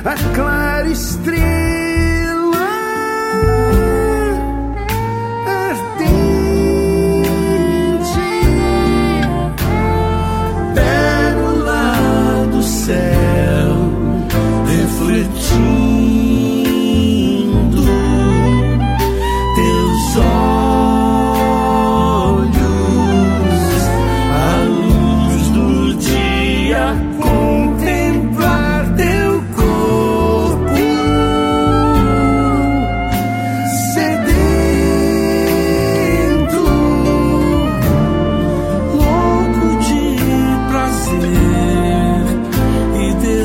a clara estrela ardente, pérola do céu refletindo teus olhos, a luz do dia, contemplar teu corpo sedento, louco de prazer e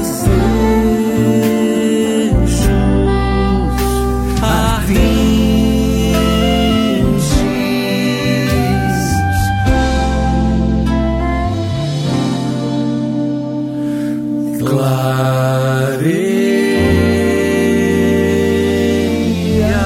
desejos ardentes. Clareia.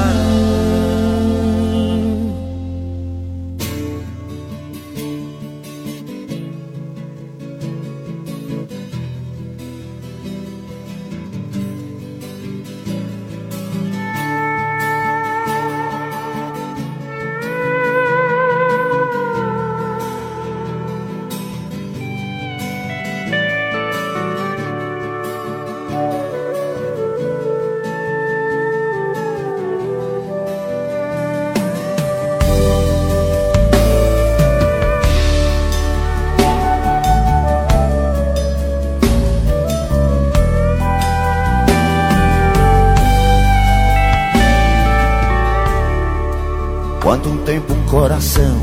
Quanto um tempo um coração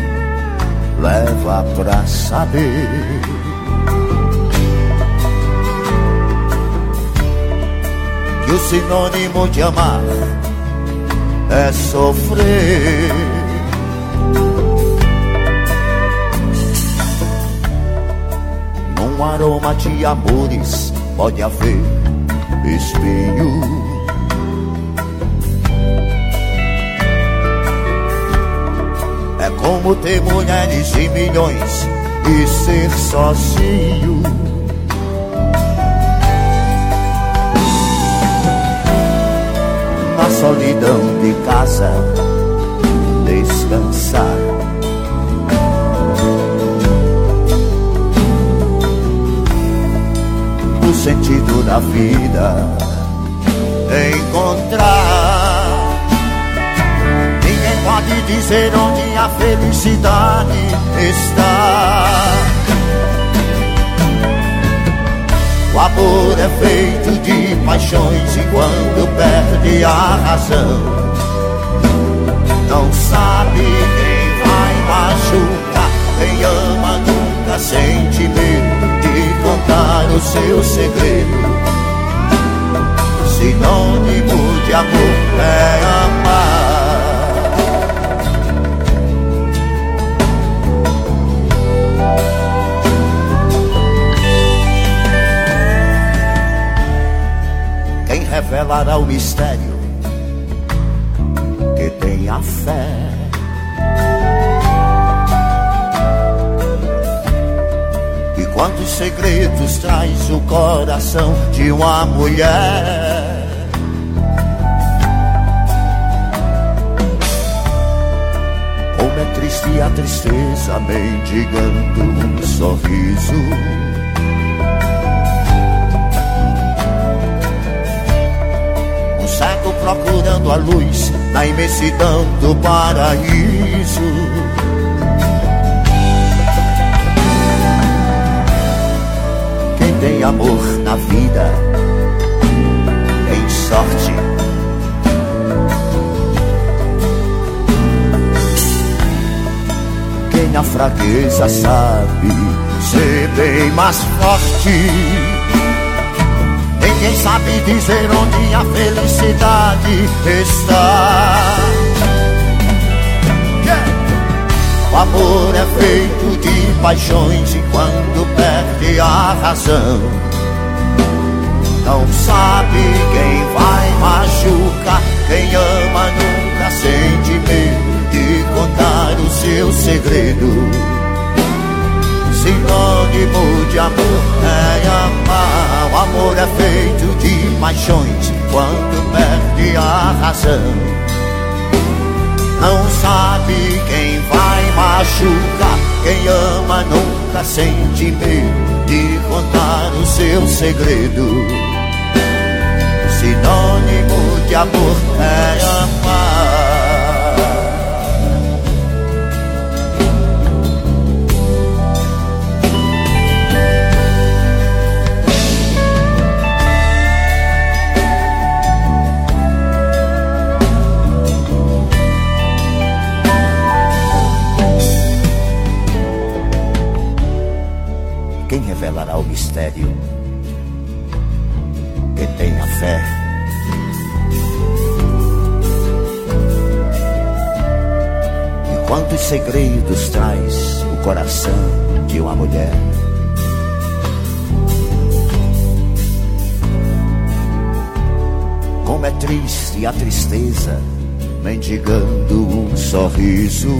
leva pra saber que o sinônimo de amar é sofrer. Num aroma de amores pode haver espinho. É como ter mulheres e milhões e ser sozinho. Na solidão de casa descansar. O sentido da vida encontrar. Pode dizer onde a felicidade está. O amor é feito de paixões e quando perde a razão, não sabe quem vai machucar. Quem ama nunca sente medo de contar o seu segredo. Sinônimo de amor é amar. Quem revelará o mistério que tem a fé? E quantos segredos traz o coração de uma mulher? Como é triste a tristeza mendigando um sorriso. Cego procurando a luz na imensidão do paraíso. Quem tem amor na vida tem sorte. Quem na fraqueza sabe ser bem mais forte. Ninguém sabe dizer onde a felicidade está. O amor é feito de paixões e quando perde a razão, não sabe quem vai machucar. Quem ama nunca sente medo de contar o seu segredo. Sinônimo de amor é amar. O amor é feito de paixões quando perde a razão. Não sabe quem vai machucar, quem ama nunca sente medo de contar o seu segredo. Sinônimo de amor é amar. Quem revelará o mistério? Quem tem a fé. E quantos segredos traz o coração de uma mulher? Como é triste a tristeza, mendigando um sorriso.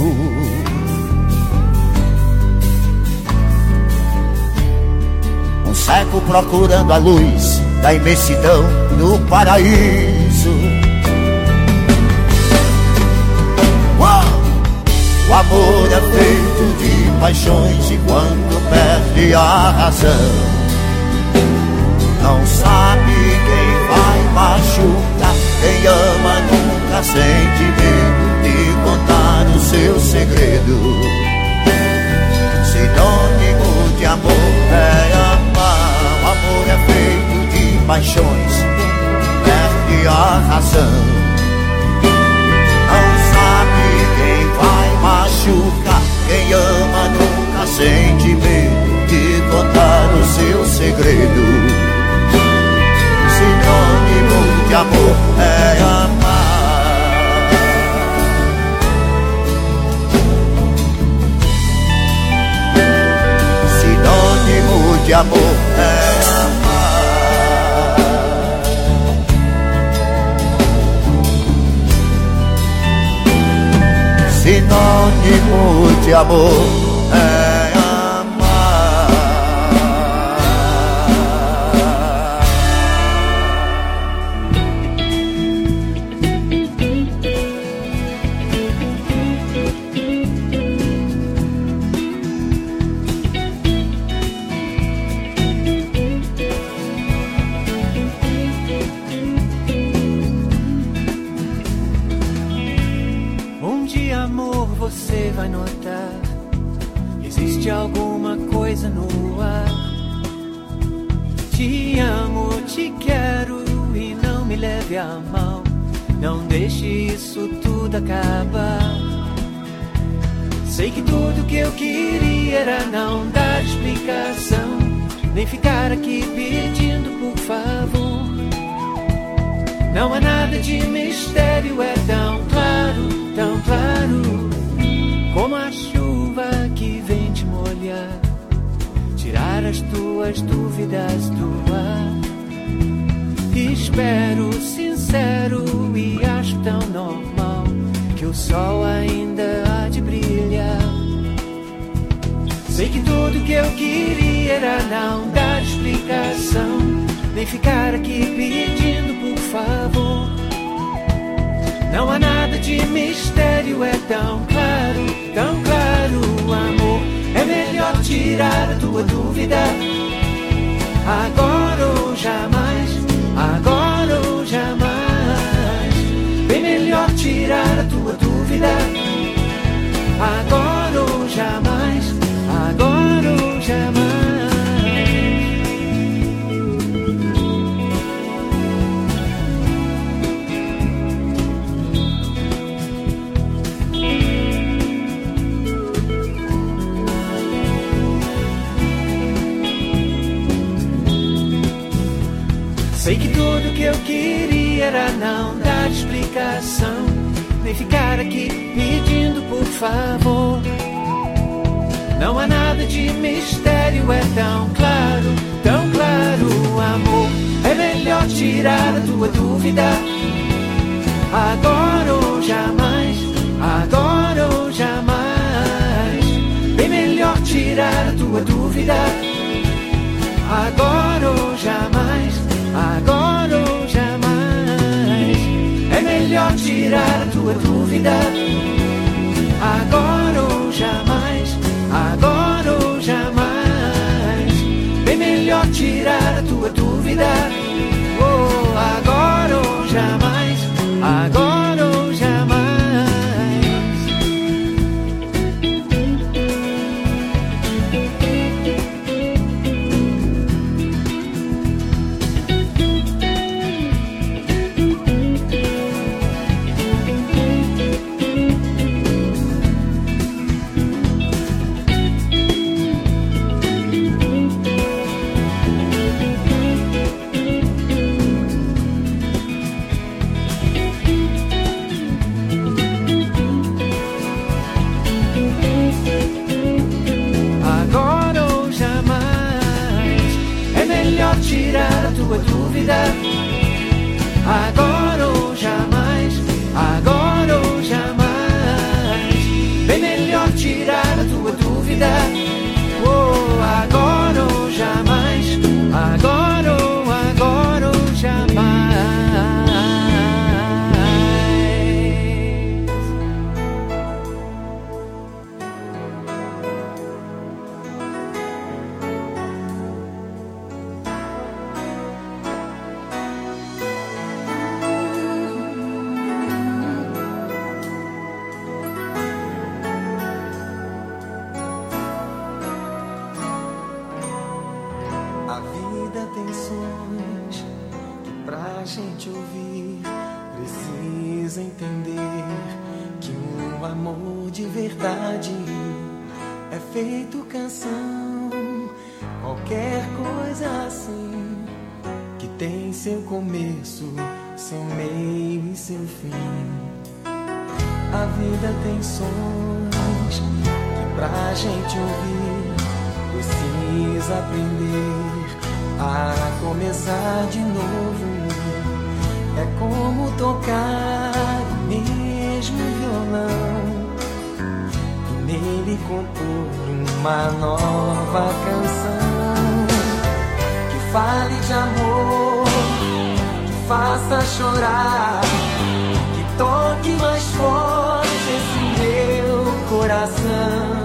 Um cego procurando a luz da imensidão no paraíso. O amor é feito de paixões e quando perde a razão, não sabe quem vai machucar, quem ama nunca sente medo de contar o seu segredo. Sinônimo de amor é amar. O amor é feito de paixões, perde a razão. Não sabe quem vai machucar, quem ama nunca sente medo de contar o seu segredo. Sinônimo de amor é amar. Sinônimo de amor é amar. Sinônimo de amor é amar. Um dia, amor, você vai notar, existe alguma coisa no ar. Te amo, te quero e não me leve a mal. Não deixe isso tudo acabar. Sei que tudo que eu queria era não dar explicação, nem ficar aqui pedindo por favor. Não há nada de mistério, é tão claro, como a chuva que vem te molhar, tirar as tuas dúvidas do ar. Espero sincero e acho tão normal que o sol ainda há de brilhar. Sei que tudo que eu queria era não dar explicação, nem ficar aqui pedindo por favor. Não há nada de mistério, é tão claro, amor. É melhor tirar a tua dúvida, agora ou jamais, agora ou jamais. Bem melhor tirar a tua dúvida, agora ou jamais, agora ou jamais. Sei que tudo que eu queria era não dar explicação, nem ficar aqui pedindo por favor. Não há nada de mistério, é tão claro, amor. É melhor tirar a tua dúvida, agora ou jamais, agora ou jamais. Bem melhor tirar a tua dúvida, agora ou jamais, agora ou tua dúvida. Agora ou jamais, agora ou jamais. Bem melhor tirar a tua dúvida. Oh, agora ou jamais, agora ou jamais. Tirar a tua dúvida. Agora ou jamais, agora ou jamais. Bem melhor tirar a tua dúvida. Oh, agora ou jamais, agora ou jamais. Feito canção, qualquer coisa assim, que tem seu começo, seu meio e seu fim. A vida tem sons que pra gente ouvir precisa aprender a começar de novo. É como tocar o mesmo violão, nele compor uma nova canção que fale de amor, que faça chorar, que toque mais forte esse meu coração.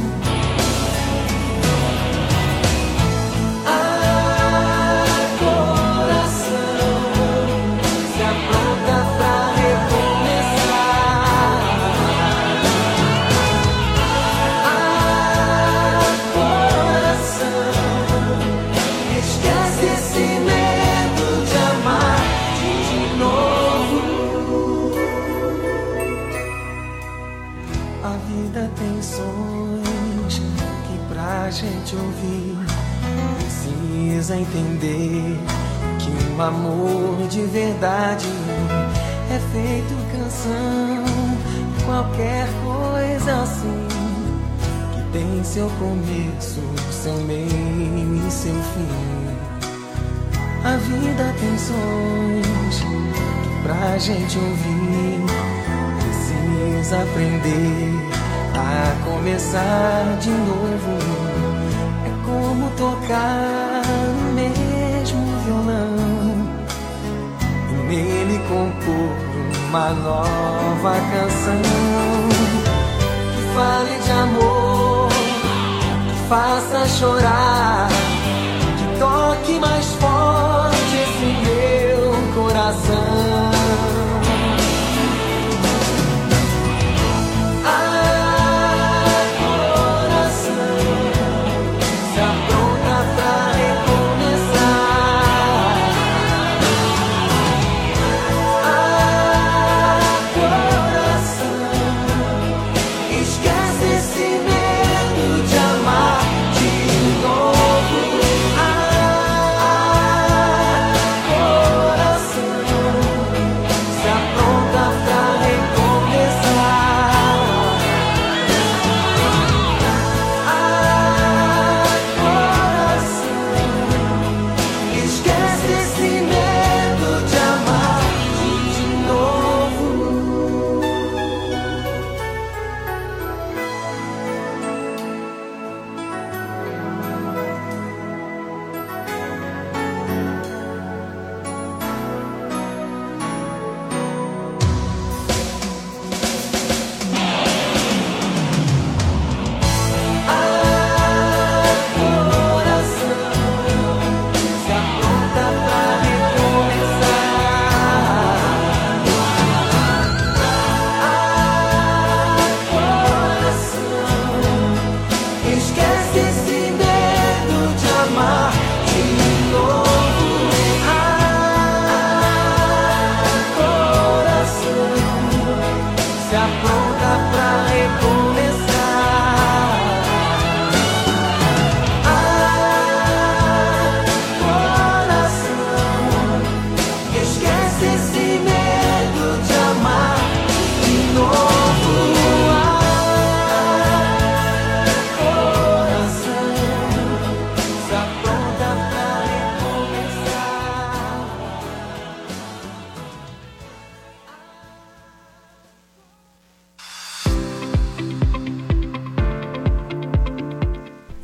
Gente ouvir, precisa entender que um amor de verdade é feito canção, qualquer coisa assim, que tem seu começo, seu meio e seu fim. A vida tem sons que pra gente ouvir precisa aprender a começar de novo. Como tocar o mesmo violão e nele compor uma nova canção que fale de amor, que faça chorar, que toque mais forte esse meu coração.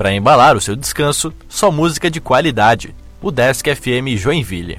Para embalar o seu descanso, só música de qualidade. UDESC FM Joinville.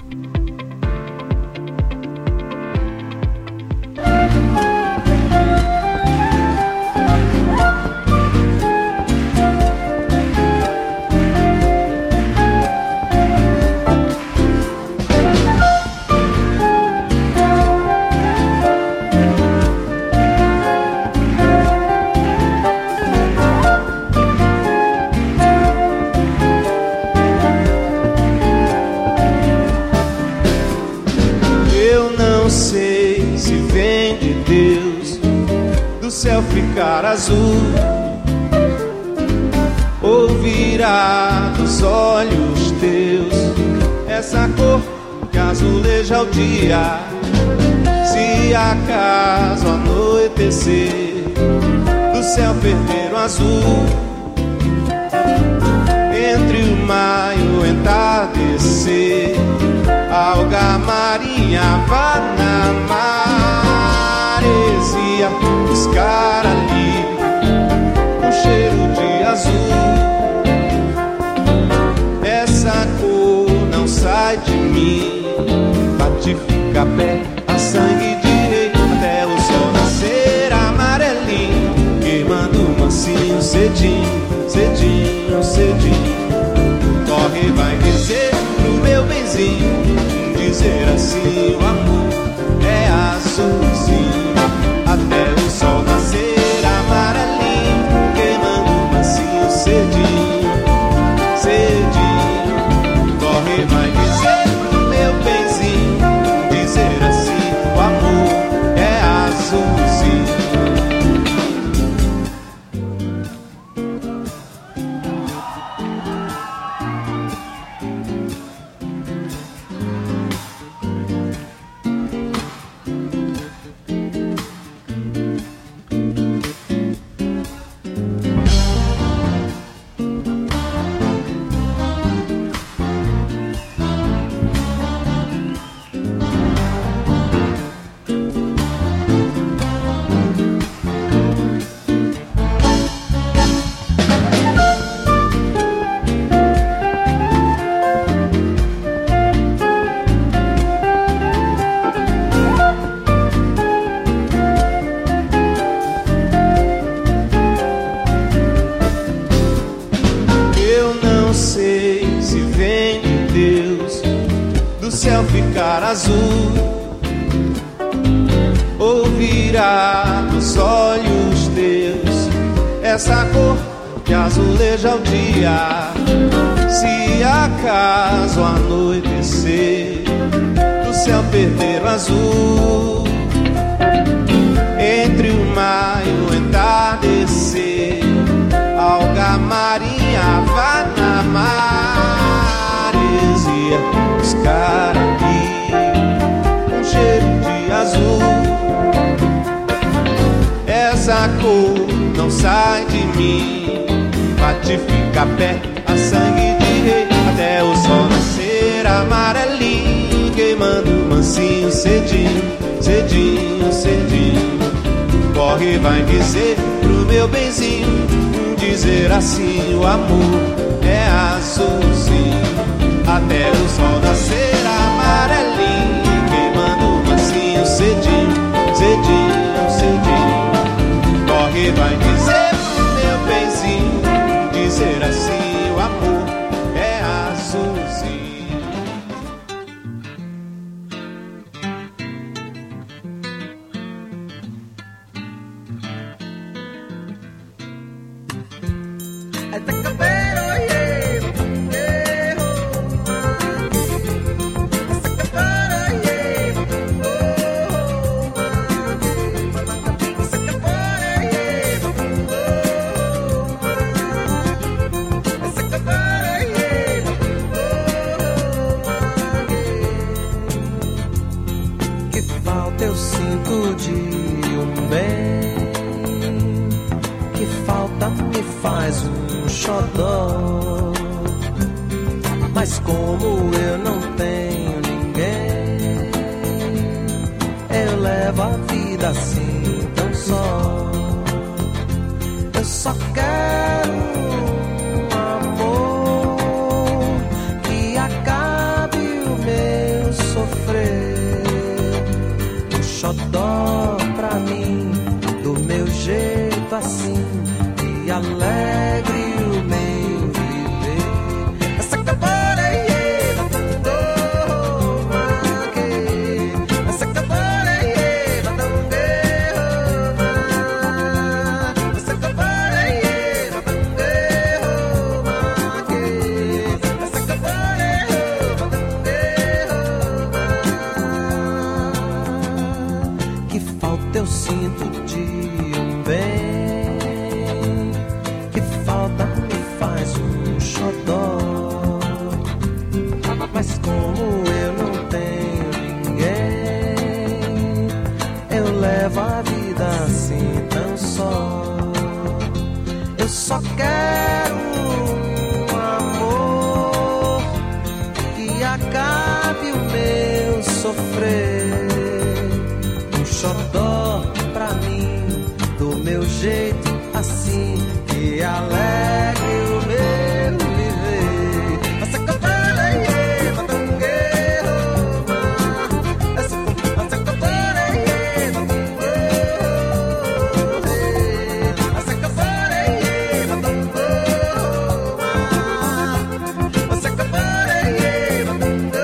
Ficar azul, ou virá dos olhos teus essa cor que azuleja o dia. Se acaso anoitecer, do céu perder o azul, entre o maio entardecer, alga marinha vá na maresia buscar ali um cheiro de azul. Essa cor não sai de mim, bate fica pé a sangue de rei, até o sol nascer amarelinho, queimando mansinho cedinho, cedinho, cedinho. Corre, vai dizer pro meu benzinho, dizer assim: o amor é azulzinho, até o sol nascer amarelinho, queimando mansinho cedinho, cedinho. Corre, vai dizer pro meu benzinho, dizer assim: o amor é azulzinho. Ficar azul, ou virá dos olhos teus essa cor que azuleja o dia. Se acaso anoitecer, do céu perder o azul, entre o maio entardecer, alga marinha vá na maresia buscar aqui um cheiro de azul. Essa cor não sai de mim, bate fica pé a sangue de rei, até o sol nascer amarelinho, queimando mansinho cedinho, cedinho, cedinho. Corre, vai dizer pro meu benzinho, dizer assim: o amor é azulzinho, até o sol nascer amarelinho, queimando mansinho cedinho, cedinho, cedinho. Corre, vai dizer pro meu benzinho, dizer assim: o amor é azulzinho. Mas como eu não tenho ninguém, eu levo a vida assim tão só. Eu só quero um xodó pra mim, do meu jeito assim, e alegre o meu viver. Essa cabana eu sinto de um bem, que falta me faz um xodó. Mas como eu não tenho ninguém, eu levo a vida assim tão só. Eu só quero um amor que acabe o meu sofrer. Um xodó pra mim, do meu jeito assim, que alegre o meu viver. Essa cabana é matangueiro, essa cabana é matangueiro, essa cabana é matangueiro, essa cabana é matangueiro.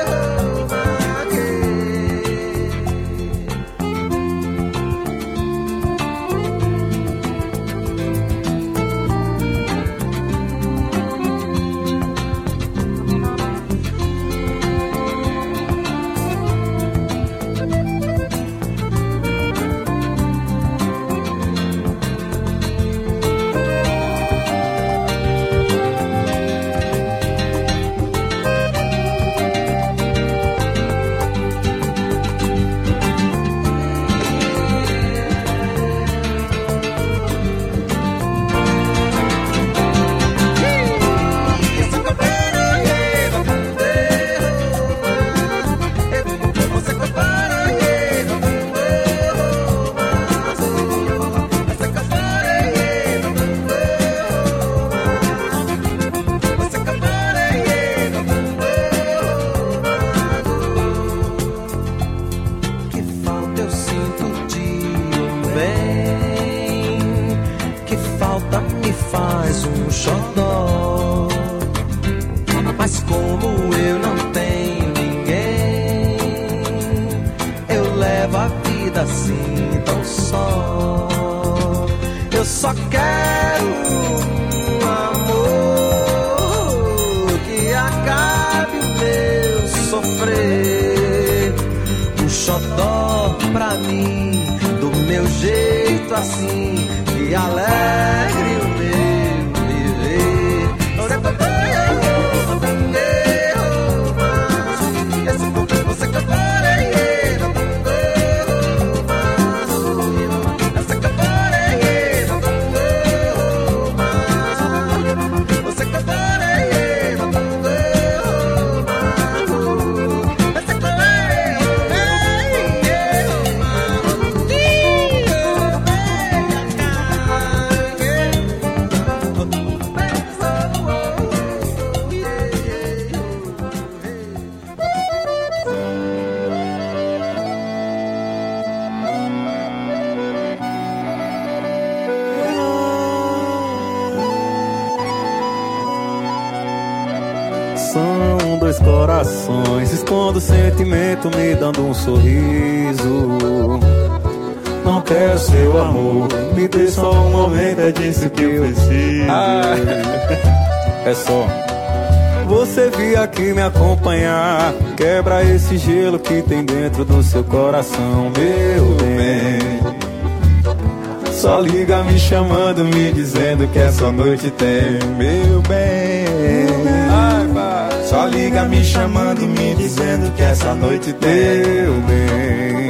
Mas como eu não tenho ninguém, eu levo a vida assim tão só. Eu só quero um amor que acabe o meu sofrer. Um xodó pra mim, do meu jeito assim, que alegre o meu viver. Ora, papai, São dois corações, escondo o sentimento, me dando um sorriso. Não quero seu amor, me dê só um momento, é disso que eu preciso. É só você vir aqui me acompanhar, quebra esse gelo que tem dentro do seu coração, meu bem. Só liga me chamando, me dizendo que essa noite tem, meu bem. Só liga me chamando, me dizendo que essa noite tem, meu bem.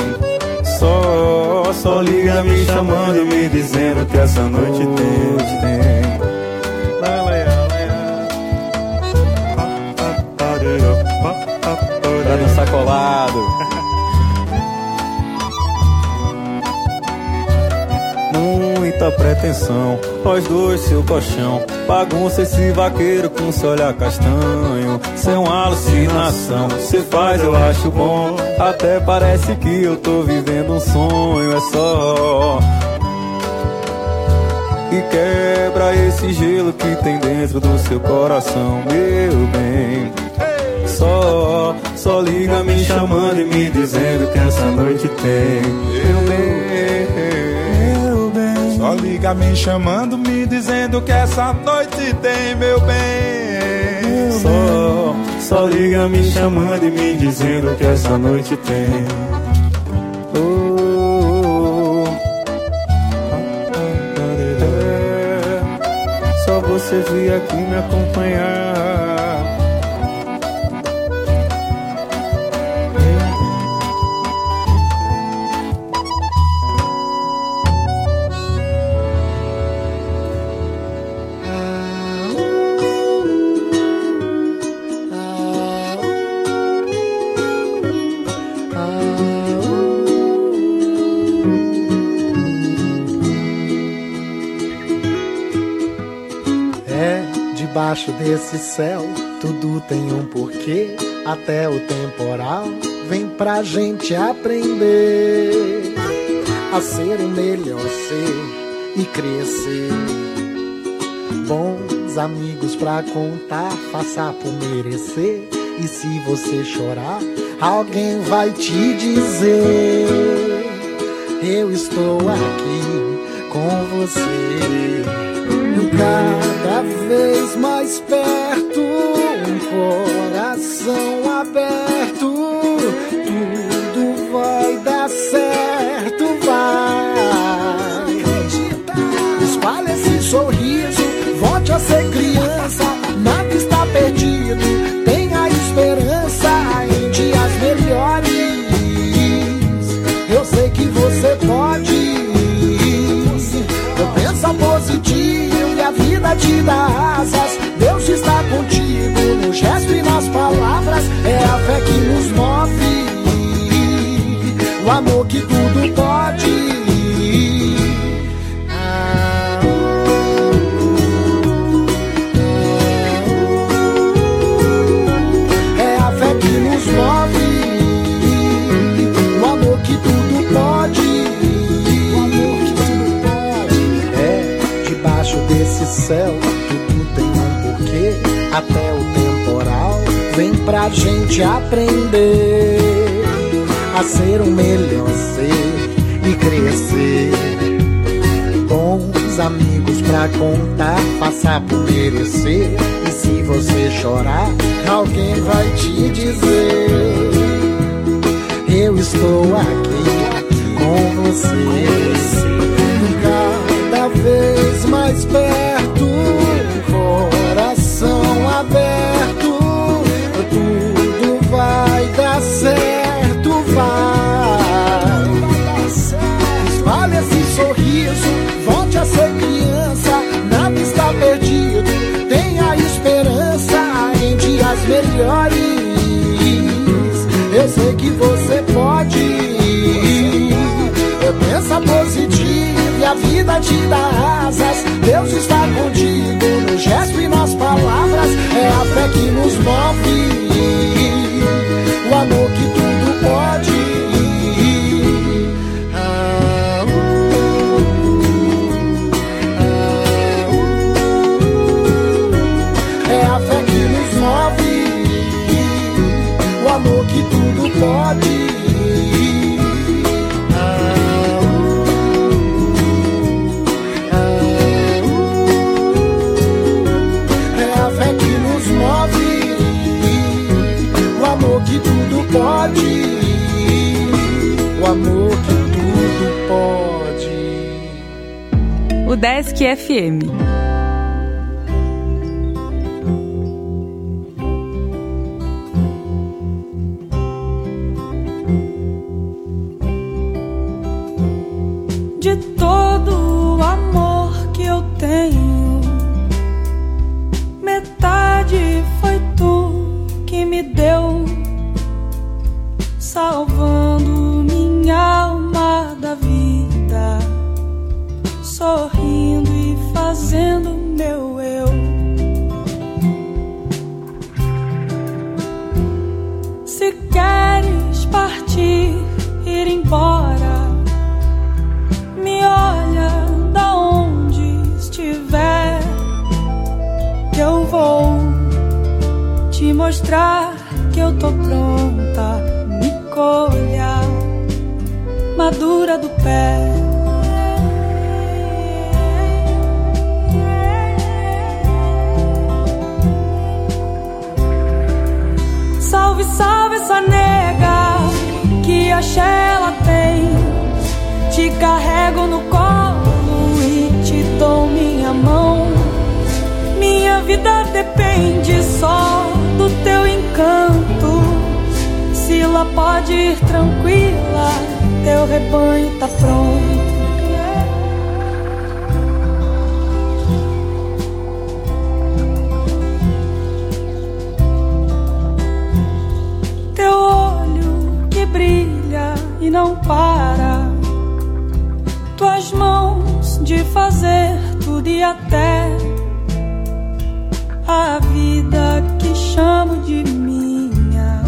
Só liga me chamando, me dizendo que essa noite tem. Pra dançar colado. Muita muita pretensão. Nós dois, seu colchão, bagunça esse vaqueiro com seu olhar castanho. Cê é uma alucinação, cê faz eu acho bom. Até parece que eu tô vivendo um sonho. É só e quebra esse gelo que tem dentro do seu coração, meu bem. Só liga me chamando e me dizendo que essa noite tem, meu bem. Só liga me chamando, me dizendo que essa noite tem, meu bem. Só liga me chamando e me dizendo que essa noite tem. Só você vir aqui me acompanhar. Debaixo desse céu, tudo tem um porquê. Até o temporal vem pra gente aprender a ser o melhor ser e crescer. Bons amigos pra contar, faça por merecer. E se você chorar, alguém vai te dizer: eu estou aqui com você. Cada vez mais perto, um coração aberto, tudo vai dar certo, vai. Espalhe esse sorriso, volte a ser criança, nada está perdido, tenha esperança em dias melhores. Eu sei que você pode, pensa positivo, a vida te dá asas. Deus está contigo no gesto e nas palavras. É a fé que nos move, o amor que tudo pode. É a fé que nos move, o amor que tudo pode. Desse céu, tudo tem um porquê. Até o temporal vem pra gente aprender a ser o melhor ser e crescer. Bons amigos pra contar, passar por merecer. E se você chorar, alguém vai te dizer: eu estou aqui com você. Cada vez mais perto, coração aberto, tudo vai dar certo, vai. Espalhe esse sorriso, volte a ser criança, nada está perdido, tenha esperança em dias melhores. Eu sei que você pode, pensa positivo e a vida te dá asas. Deus está contigo no gesto e nas palavras. É a fé que nos move, o amor que tudo pode. É a fé que nos move, o amor que tudo pode. Que tudo pode, o amor que tudo pode. O Desk FM. De todo o amor que eu tenho, metade foi tu que me deu, salvando minha alma da vida. Sorri partir, ir embora, me olha da onde estiver, que eu vou te mostrar que eu tô pronta. Me colha madura do pé. Salve, salve essa nega, que axé ela tem. Te carrego no colo e te dou minha mão. Minha vida depende só do teu encanto. Sila pode ir tranquila, teu rebanho tá pronto. Teu olho que brilha e não para, tuas mãos de fazer tudo e até a vida que chamo de minha.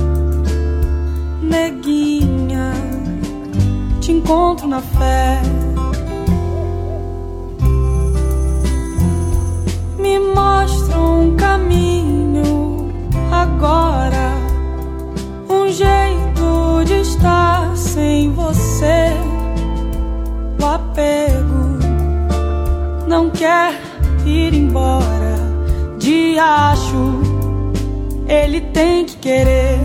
Neguinha, te encontro na fé. Me mostra um caminho agora, um jeito de estar sem você. O apego não quer ir embora. Diacho, ele tem que querer.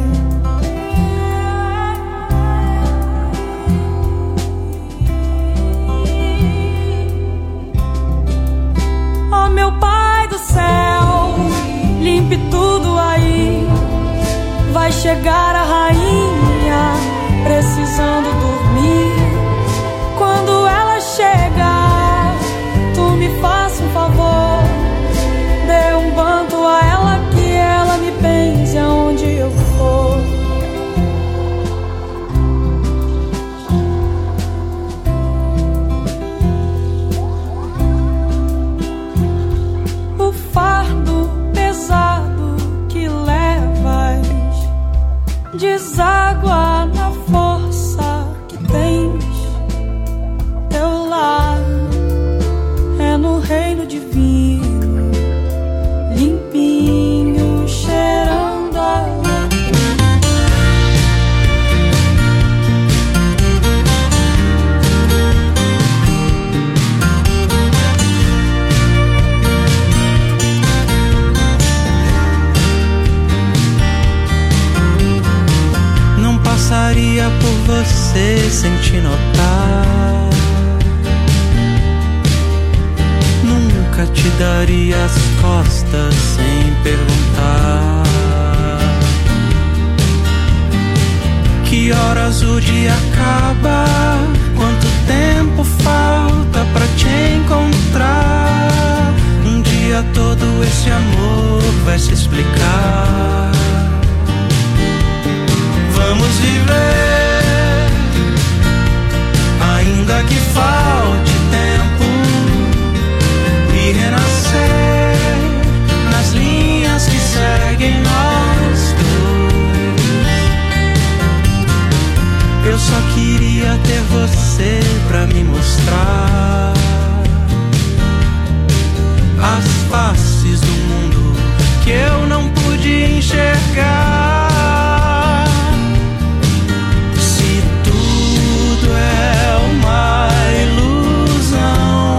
Oh, meu pai do céu, limpe tudo aí. Vai chegar a rainha precisando dormir. Quando ela chegar, tu me faça um favor, dê um banto a ela, que ela me benze aonde eu for. O fardo pesado que levas deságua na força que tens. Teu lar é no reino divino, limpinho, cheirando a não passaria por você sem te notar. Nunca te daria as costas sem perguntar. Que horas o dia acaba? Quanto tempo falta pra te encontrar? Um dia todo esse amor vai se explicar. Vamos viver, ainda que falte tempo, e renascer nas linhas que seguem nós dois. Eu só queria ter você pra me mostrar as faces do mundo que eu não pude enxergar. Se tudo é uma ilusão,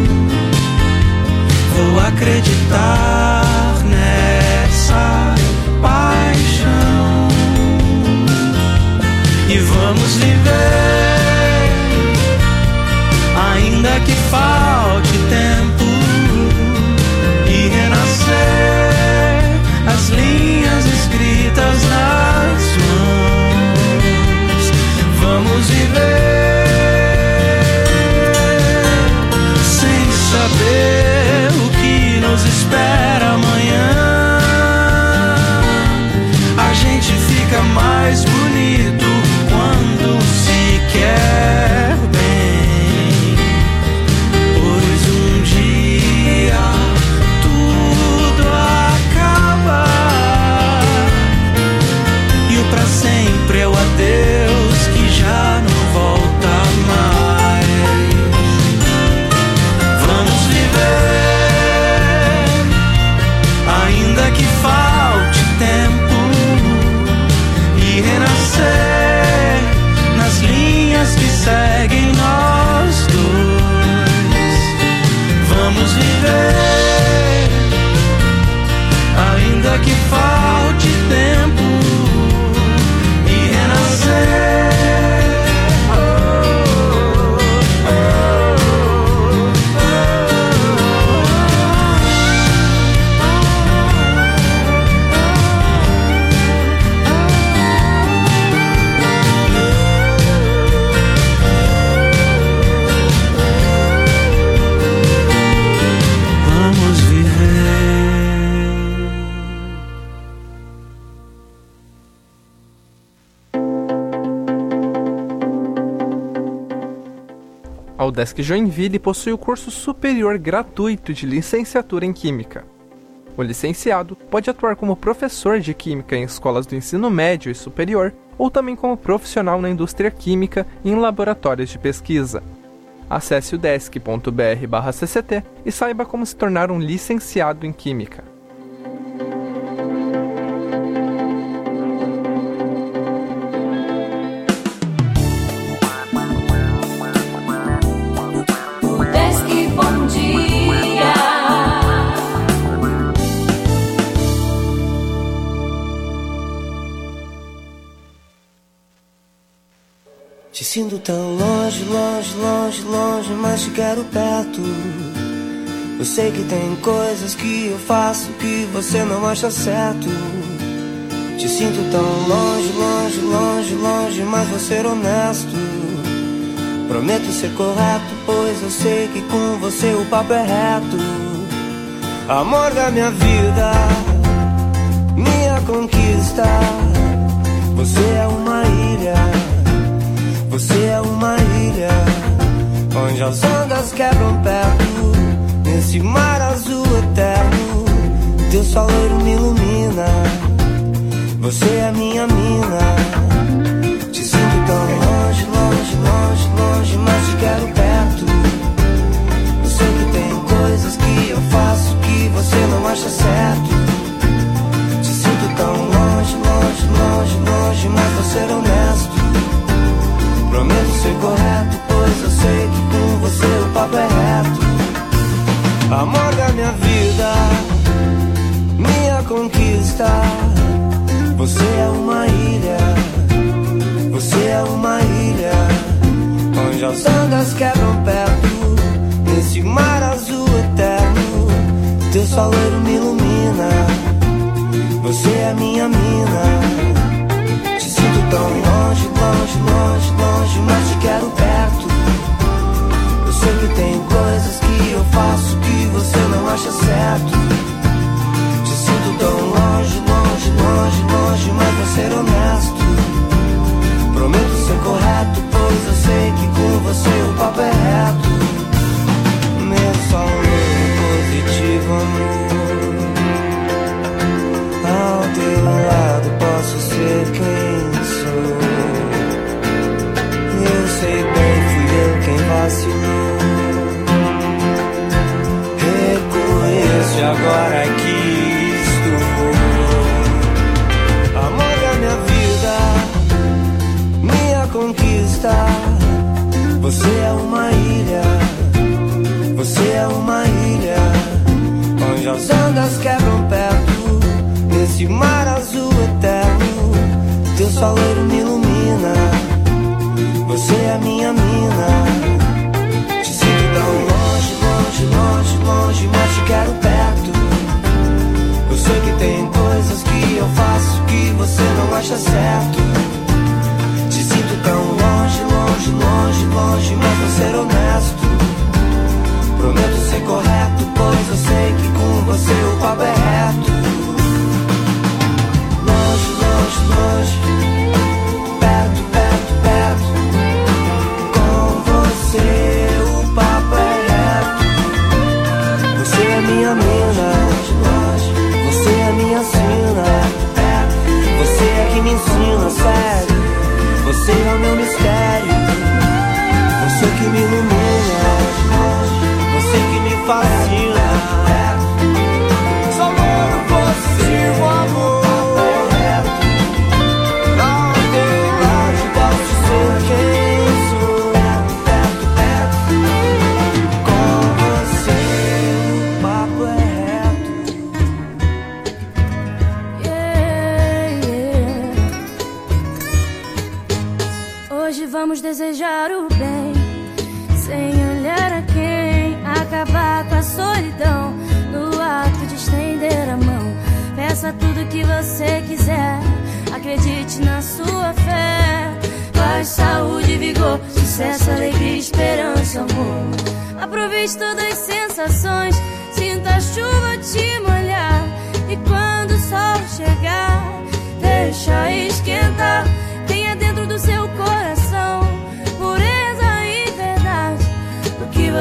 vou acreditar nessa paixão e vamos viver, ainda que falte tempo, e renascer as linhas escritas nas mãos. Vamos viver sem saber o que nos espera amanhã. A gente fica mais bonito quando se quer. A UDESC Joinville possui o curso superior gratuito de licenciatura em Química. O licenciado pode atuar como professor de Química em escolas do ensino médio e superior, ou também como profissional na indústria química e em laboratórios de pesquisa. Acesse udesc.br/cct e saiba como se tornar um licenciado em Química. UDESC, bom dia. Te sinto tão longe, longe, longe, longe, mas te quero perto. Eu sei que tem coisas que eu faço que você não acha certo. Te sinto tão longe, longe, longe, longe, mas vou ser honesto. Prometo ser correto, pois eu sei que com você o papo é reto. Amor da minha vida, minha conquista. Você é uma ilha, você é uma ilha, onde as ondas quebram perto. Nesse mar azul eterno, teu sol loiro me ilumina. Você é minha mina. Te sinto tão longe, longe, longe, longe, mas te quero perto. Eu sei que tem coisas que eu faço que você não acha certo. Te sinto tão longe, longe, longe, longe, mas vou ser honesto. Prometo ser correto, pois eu sei que com você o papo é reto. Amor da minha vida, minha conquista. Você é uma ilha, você é uma ilha, onde as ondas quebram perto. Nesse mar azul eterno, teu sol loiro me ilumina. Você é minha mina. Te sinto tão longe, longe, longe, longe, mas te quero perto. Eu sei que tem coisas que eu faço que você não acha certo. Te sinto tão longe, longe, longe, longe, mas vou ser honesto. Prometo ser correto, pois eu sei que com você o papo é reto. Meu sol positivo, amor. Ao teu lado posso ser quem sou. Eu sei bem, fui eu quem vacilou. Reconheço agora que estou. Amor da minha vida, minha conquista. Você é uma ilha, você é uma ilha, onde as ondas quebram perto. Nesse mar azul eterno, teu sol loiro me ilumina. Você é minha mina. Te sinto tão longe, longe, longe, longe, mas te quero perto. Eu sei que tem coisas que eu faço que você não acha certo. Te sinto tão longe, longe, longe, longe, mas vou ser honesto. Prometo ser correto, pois eu sei que com você o papo é reto. Longe, longe, longe, perto, perto, perto. Com você o papo é reto. Você é minha mina, você é minha sina. Você é que me ensina, sério. Você é o meu mistério. Você que me ilumina, você que me fascina. Só amor positivo, amor. Ao teu lado posso ser quem sou. Com você o papo é reto. Hoje vamos desejar o bem, sem olhar a quem, acabar com a solidão, no ato de estender a mão. Peça tudo que você quiser, acredite na sua fé. Paz, saúde, vigor, sucesso, alegria, esperança, amor. Aproveite todas as sensações, sinta a chuva te molhar. E quando o sol chegar, deixa esquentar. Tenha dentro do seu coração pureza e verdade.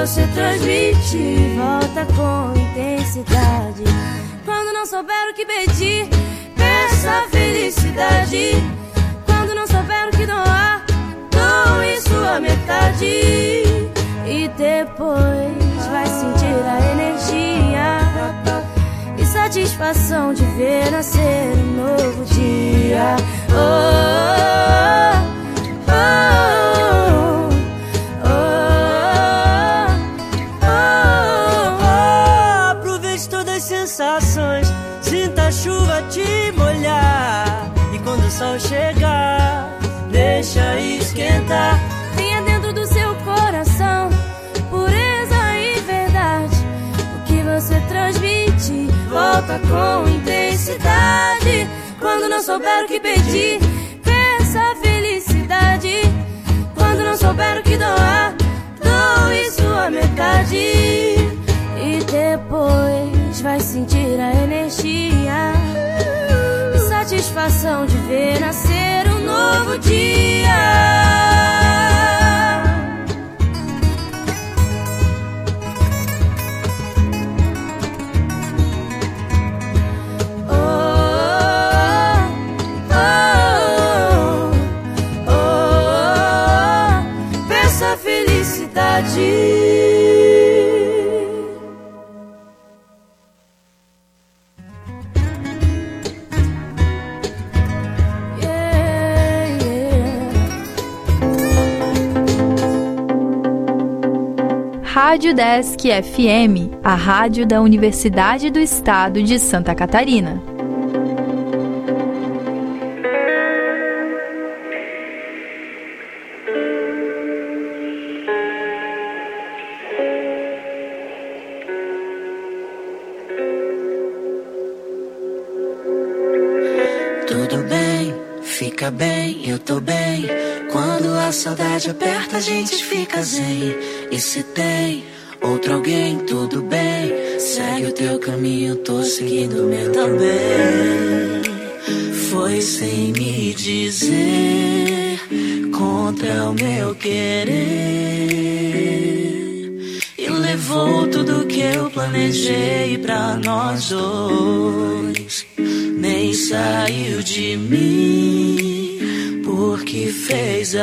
você transmite, volta com intensidade. Quando não souber o que pedir, peça felicidade. Quando não souber o que doar, doe sua metade. E depois vai sentir a energia e satisfação de ver nascer um novo dia. Aproveite todas as sensações, sinta a chuva te molhar. E quando o sol chegar, deixa esquentar. Tenha dentro do seu coração pureza e verdade. O que você transmite, volta com intensidade. Quando não souber o que pedir, peça felicidade. Quando não souber o que doar, doe sua metade. E depois vai sentir a energia e satisfação de ver nascer um novo dia. Rádio Desk FM, a rádio da Universidade do Estado de Santa Catarina. Tudo bem, fica bem, eu tô bem. Quando a saudade aperta, a gente fica zen. E se tem outro alguém, tudo bem. Segue o teu caminho, tô seguindo o meu também. Foi sem me dizer, contra o meu querer. E levou tudo que eu planejei pra nós dois. Nem saiu de mim, porque fez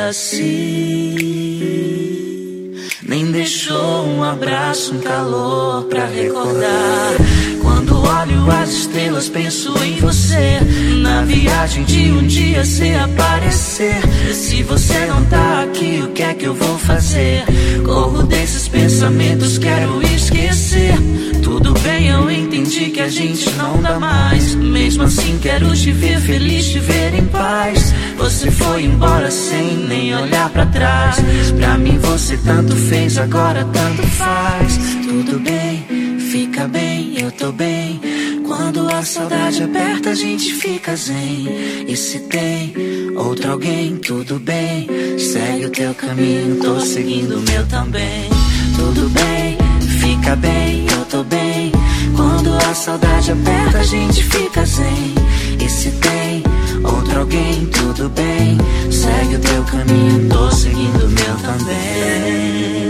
assim. Nem deixou um abraço, um calor pra recordar. Quando olho as estrelas, penso em você. Na viagem de um dia se aparecer. Se você não tá aqui, o que é que eu vou fazer? Corro desses pensamentos, quero esquecer. Tudo bem, eu entendi que a gente não dá mais. Mesmo assim quero te ver feliz, te ver em paz. Você foi embora sem nem olhar pra trás. Pra mim você tanto fez, agora tanto faz. Tudo bem, fica bem, eu tô bem. Quando a saudade aperta, a gente fica zen. E se tem outro alguém, tudo bem. Segue o teu caminho, tô seguindo o meu também. Tudo bem, fica bem, eu tô bem. Quando a saudade aperta, a gente fica zen. E se tem outro alguém, tudo bem. Segue o teu caminho, tô seguindo o meu também.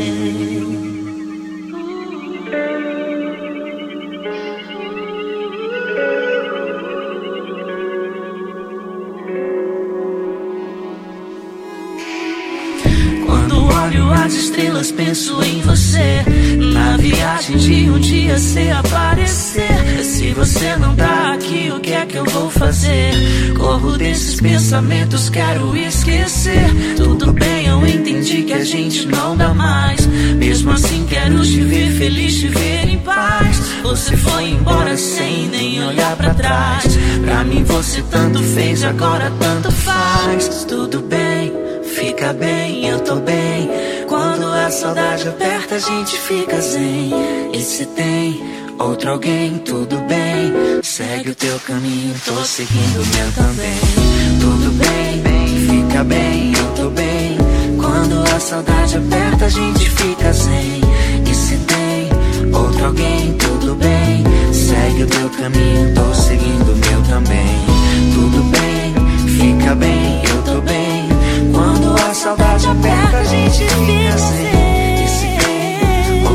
Olho as estrelas, penso em você. Na viagem de um dia se aparecer. Se você não tá aqui, o que é que eu vou fazer? Corro desses pensamentos, quero esquecer. Tudo bem, eu entendi que a gente não dá mais. Mesmo assim quero te ver feliz, te ver em paz. Você foi embora sem nem olhar pra trás. Pra mim você tanto fez, agora tanto faz. Tudo bem, fica bem, eu tô bem. Quando a saudade aperta, a gente fica zen. E se tem outro alguém, tudo bem. Segue o teu caminho, tô seguindo o meu também. Tudo bem, fica bem, eu tô bem. Quando a saudade aperta, a gente fica zen. E se tem outro alguém, tudo bem. Segue o teu caminho, tô seguindo o meu também. Tudo bem, fica bem, eu tô bem. Quando a saudade aperta, a gente fica zen. E se tem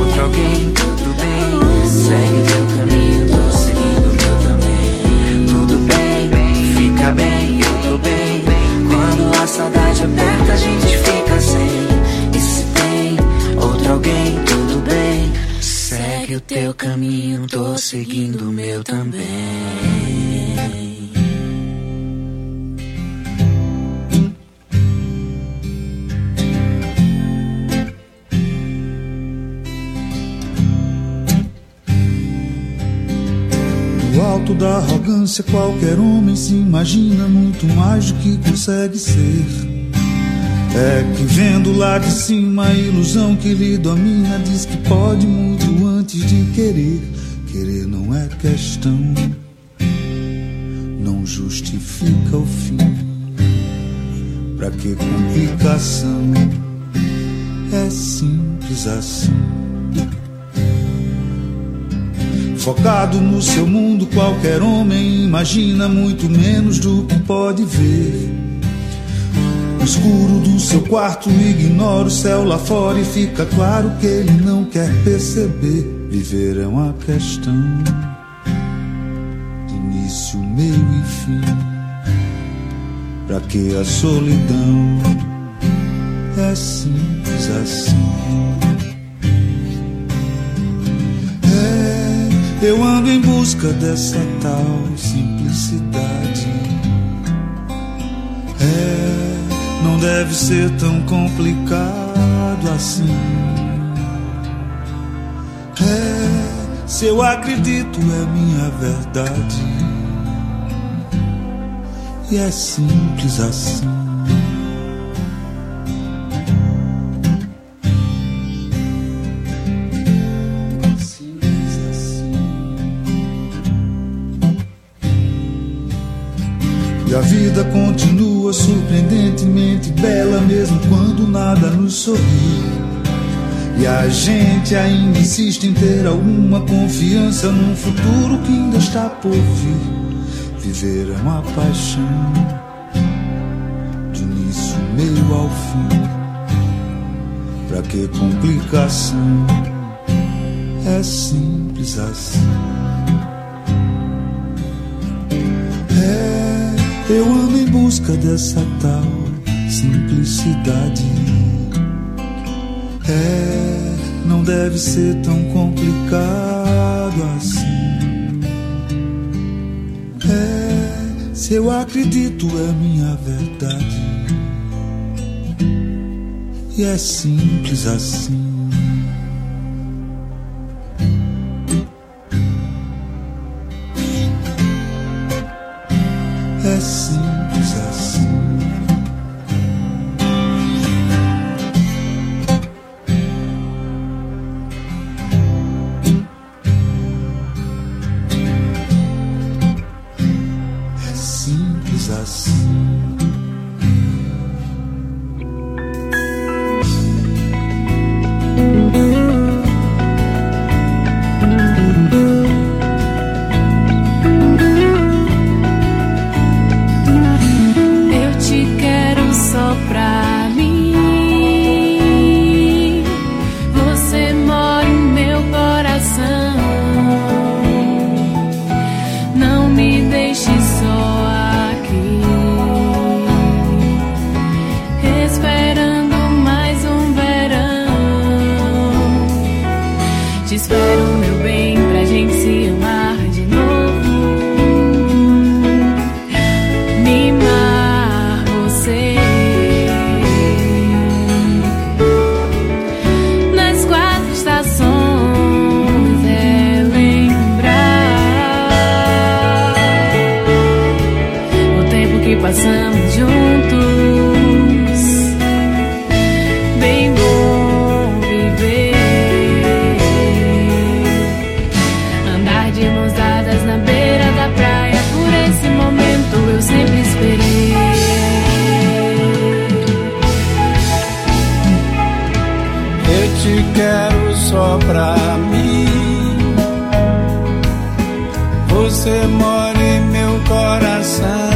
gente fica sem. E se tem outro alguém, tudo bem. Segue o teu caminho, tô seguindo o meu também. No alto da arrogância, qualquer homem se imagina muito mais do que consegue ser. É que vendo lá de cima a ilusão que lhe domina, diz que pode muito antes de querer. Querer não é questão, não justifica o fim. Pra que complicação? É simples assim. Focado no seu mundo, qualquer homem imagina muito menos do que pode ver. No escuro do seu quarto ignora o céu lá fora e fica claro que ele não quer perceber. Viver é uma questão de início, meio e fim. Pra que a solidão? É simples assim. Eu ando em busca dessa tal simplicidade. Não deve ser tão complicado assim. Se eu acredito é minha verdade. E é simples assim. E a vida continua surpreendentemente bela, mesmo quando nada nos sorri. E a gente ainda insiste em ter alguma confiança num futuro que ainda está por vir. Viver é uma paixão, de início, meio ao fim. Pra que complicação? É simples assim. Eu ando em busca dessa tal simplicidade. Não deve ser tão complicado assim. Se eu acredito é minha verdade. E é simples assim. É simples assim. É simples assim. Passamos juntos, bem bom viver. Andar de mãos dadas na beira da praia, por esse momento eu sempre esperei. Eu te quero só pra mim. Você mora em meu coração.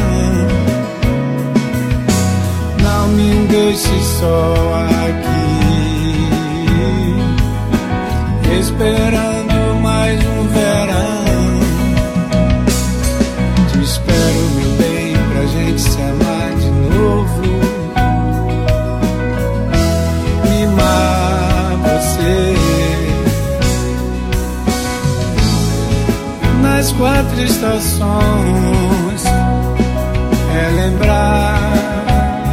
Não me deixe só aqui, esperando mais um verão. Te espero, meu bem, pra gente se amar de novo. entre estações é lembrar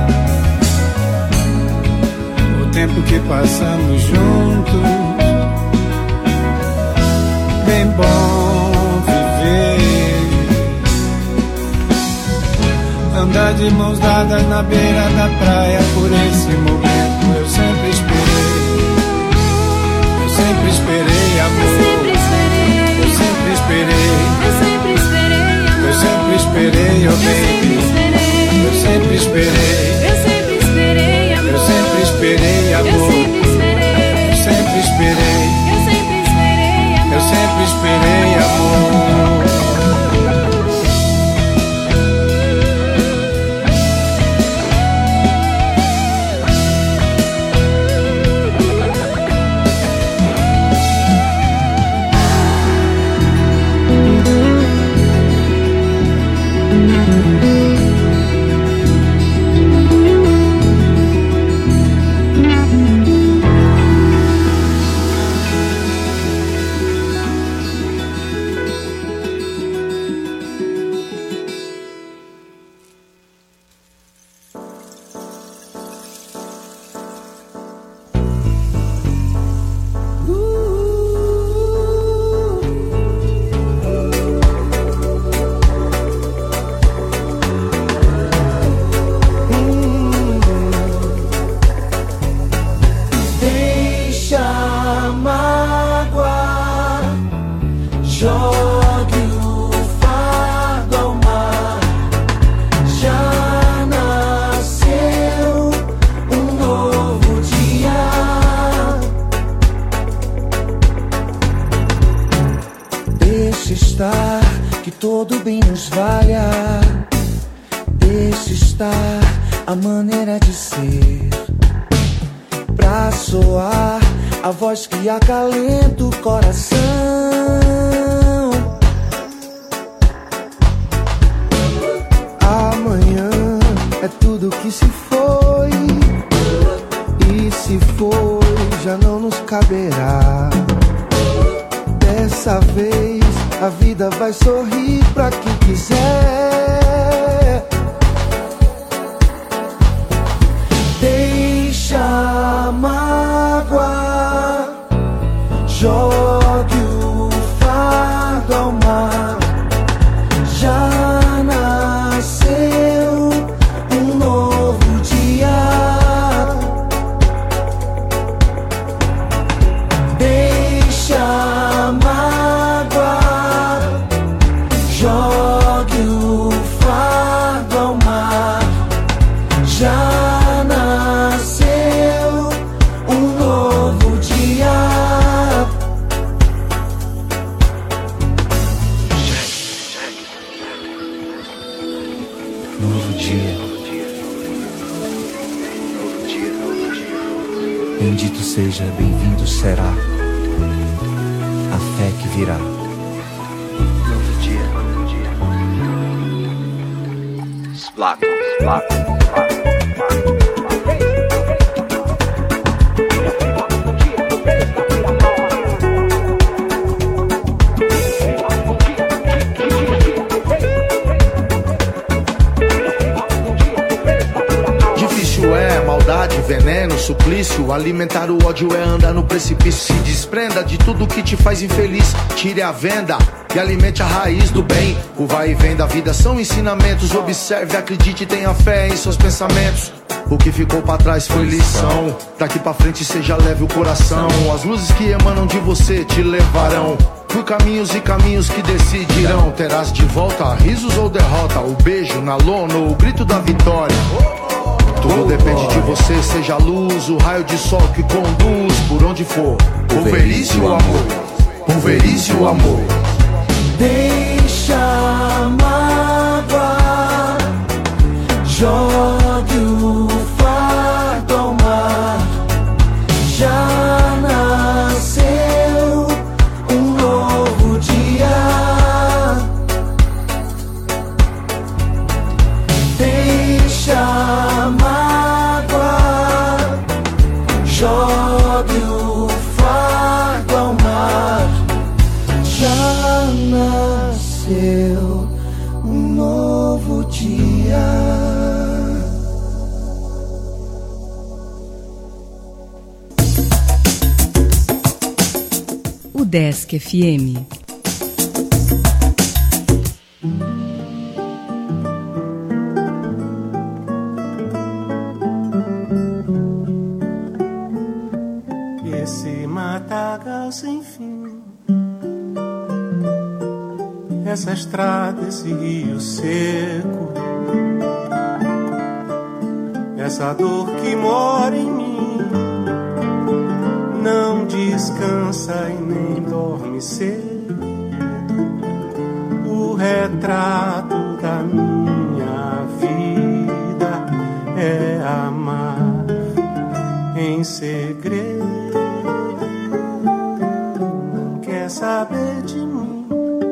o tempo que passamos juntos. Bem bom viver, andar de mãos dadas na beira da praia. Por esse momento eu sempre esperei, eu sempre esperei amor. Eu sempre esperei, eu sempre esperei, oh baby. Eu sempre esperei, eu sempre esperei amor. Eu sempre esperei amor. Eu sempre esperei, eu sempre esperei amor. A maneira de ser, pra soar a voz que acalenta o coração. Amanhã é tudo que se foi, e se foi já não nos caberá. Dessa vez a vida vai sorrir pra quem quiser. Deixa a mágoa, jogue o fardo ao mar. Já nasceu um novo dia. Deixa a mágoa, jogue o fardo ao mar. Já bendito seja, bem-vindo será a fé que virá. Novo dia, novo dia. Splato, splato, splato. Veneno, suplício, alimentar o ódio é andar no precipício. Se desprenda de tudo que te faz infeliz, tire a venda e alimente a raiz do bem. O vai e vem da vida são ensinamentos. Observe, acredite, tenha fé em seus pensamentos. O que ficou pra trás foi lição. Daqui pra frente seja leve o coração. As luzes que emanam de você te levarão por caminhos e caminhos que decidirão. Terás de volta risos ou derrota, o beijo na lona ou o grito da vitória. Tudo depende de você, seja a luz, o raio de sol que conduz por onde for. Pulverize o amor, pulverize o amor. Deixa a mágoa, jogue o fardo ao mar. Já nasceu um novo dia. Deixa a mágoa, jogue o fardo ao mar. Já nasceu Udesc FM. Esse matagal sem fim, essa estrada, esse rio seco, essa dor que mora em mim, não descansa e nem dorme cedo. O retrato da minha vida é amar em segredo. Não quer saber de mim,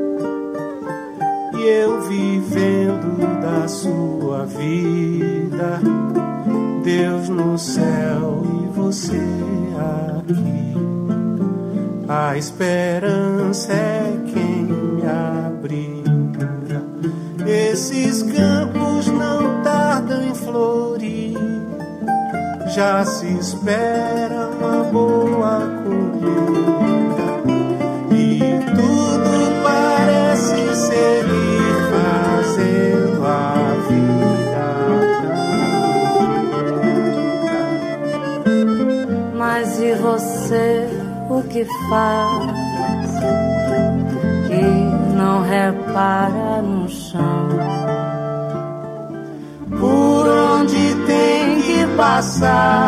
e eu vivendo da sua vida. Deus no céu e você aqui. A esperança é quem me abriga. Esses campos não tardam em florir, já se espera uma boa colheita, e tudo parece seguir fazendo a vida. Mas e você, o que faz, que não repara no chão, por onde tem que passar?